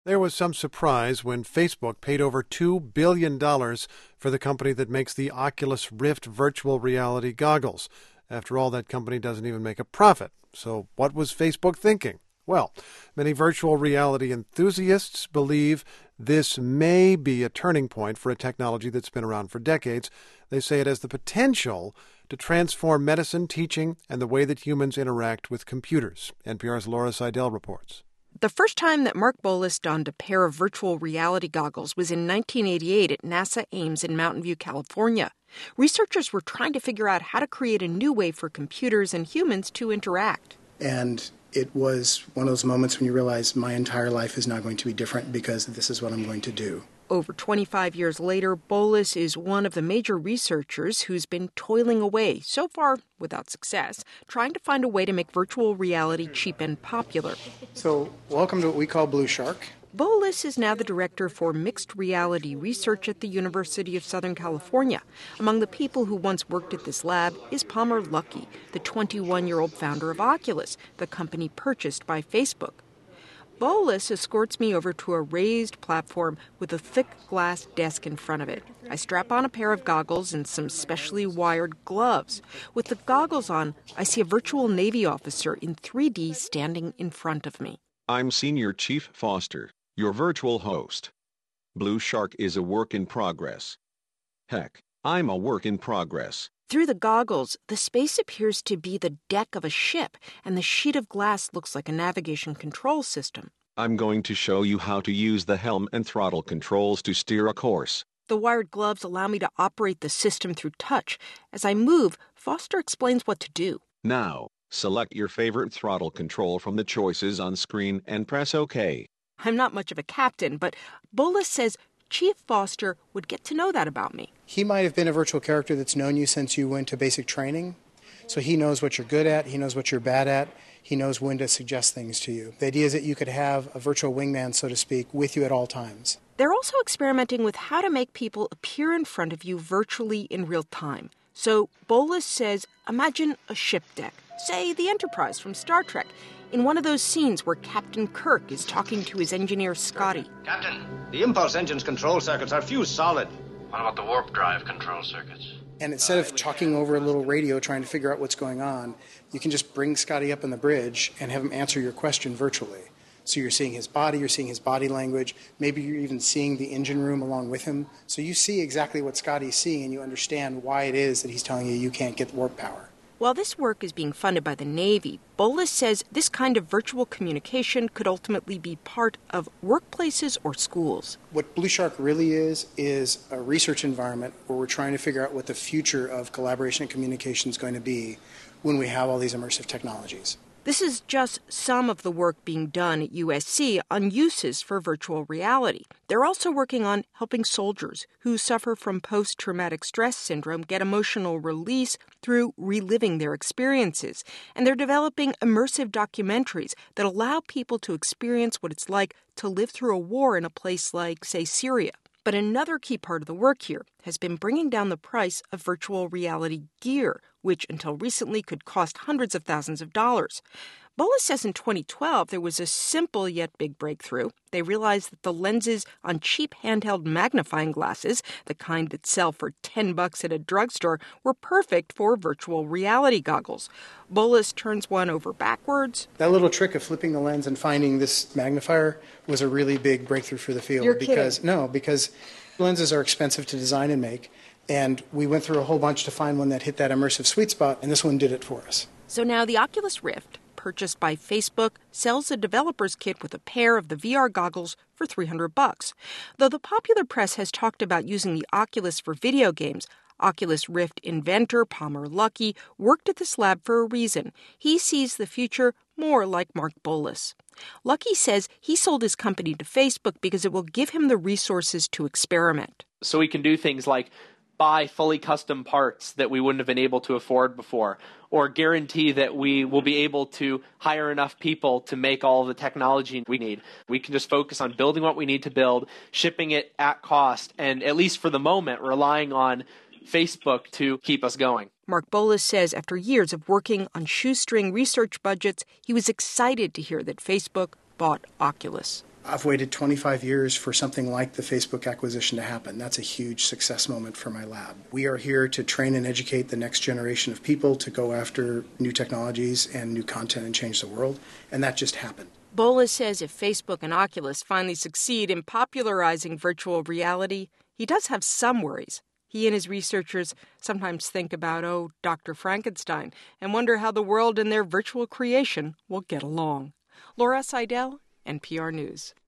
There was some surprise when Facebook paid over $2 billion for the company that makes the Oculus Rift virtual reality goggles. After all, that company doesn't even make a profit. So what was Facebook thinking? Well, many virtual reality enthusiasts believe this may be a turning point for a technology that's been around for decades. They say it has the potential to transform medicine, teaching, and the way that humans interact with computers. NPR's Laura Seidel reports. The first time that Mark Bowlus donned a pair of virtual reality goggles was in 1988 at NASA Ames in Mountain View, California. Researchers were trying to figure out how to create a new way for computers and humans to interact. And it was one of those moments when you realize my entire life is now going to be different because this is what I'm going to do. Over 25 years later, Bowlus is one of the major researchers who's been toiling away, so far without success, trying to find a way to make virtual reality cheap and popular. So, welcome to what we call Blue Shark. Bowlus is now the director for mixed reality research at the University of Southern California. Among the people who once worked at this lab is Palmer Luckey, the 21-year-old founder of Oculus, the company purchased by Facebook. Bowlus escorts me over to a raised platform with a thick glass desk in front of it. I strap on a pair of goggles and some specially wired gloves. With the goggles on, I see a virtual Navy officer in 3D standing in front of me. I'm Senior Chief Foster, your virtual host. Blue Shark is a work in progress. Heck, I'm a work in progress. Through the goggles, the space appears to be the deck of a ship, and the sheet of glass looks like a navigation control system. I'm going to show you how to use the helm and throttle controls to steer a course. The wired gloves allow me to operate the system through touch. As I move, Foster explains what to do. Now, select your favorite throttle control from the choices on screen and press OK. I'm not much of a captain, but Bowlus says Chief Foster would get to know that about me. He might have been a virtual character that's known you since you went to basic training. So he knows what you're good at, he knows what you're bad at, he knows when to suggest things to you. The idea is that you could have a virtual wingman, so to speak, with you at all times. They're also experimenting with how to make people appear in front of you virtually in real time. So Bowlus says, imagine a ship deck, say the Enterprise from Star Trek, in one of those scenes where Captain Kirk is talking to his engineer Scotty. Captain, the impulse engine's control circuits are fused solid. What about the warp drive control circuits? And instead of talking over a little radio trying to figure out what's going on, you can just bring Scotty up on the bridge and have him answer your question virtually. So you're seeing his body, you're seeing his body language, maybe you're even seeing the engine room along with him. So you see exactly what Scotty's seeing and you understand why it is that he's telling you can't get warp power. While this work is being funded by the Navy, Bowlus says this kind of virtual communication could ultimately be part of workplaces or schools. What Blue Shark really is a research environment where we're trying to figure out what the future of collaboration and communication is going to be when we have all these immersive technologies. This is just some of the work being done at USC on uses for virtual reality. They're also working on helping soldiers who suffer from post-traumatic stress syndrome get emotional release through reliving their experiences. And they're developing immersive documentaries that allow people to experience what it's like to live through a war in a place like, say, Syria. But another key part of the work here has been bringing down the price of virtual reality gear, which until recently could cost hundreds of thousands of dollars. Bowlus says in 2012 there was a simple yet big breakthrough. They realized that the lenses on cheap handheld magnifying glasses, the kind that sell for $10 at a drugstore, were perfect for virtual reality goggles. Bowlus turns one over backwards. That little trick of flipping the lens and finding this magnifier was a really big breakthrough for the field. You're because kidding. Because lenses are expensive to design and make, and we went through a whole bunch to find one that hit that immersive sweet spot, and this one did it for us. So now the Oculus Rift, purchased by Facebook, sells a developer's kit with a pair of the VR goggles for $300. Though the popular press has talked about using the Oculus for video games, Oculus Rift inventor Palmer Luckey worked at this lab for a reason. He sees the future more like Mark Bowlus. Luckey says he sold his company to Facebook because it will give him the resources to experiment. So we can do things like buy fully custom parts that we wouldn't have been able to afford before, or guarantee that we will be able to hire enough people to make all of the technology we need. We can just focus on building what we need to build, shipping it at cost, and at least for the moment, relying on Facebook to keep us going. Mark Bowlus says after years of working on shoestring research budgets, he was excited to hear that Facebook bought Oculus. I've waited 25 years for something like the Facebook acquisition to happen. That's a huge success moment for my lab. We are here to train and educate the next generation of people to go after new technologies and new content and change the world, and that just happened. Bola says if Facebook and Oculus finally succeed in popularizing virtual reality, he does have some worries. He and his researchers sometimes think about, Dr. Frankenstein, and wonder how the world and their virtual creation will get along. Laura Seidel, NPR News.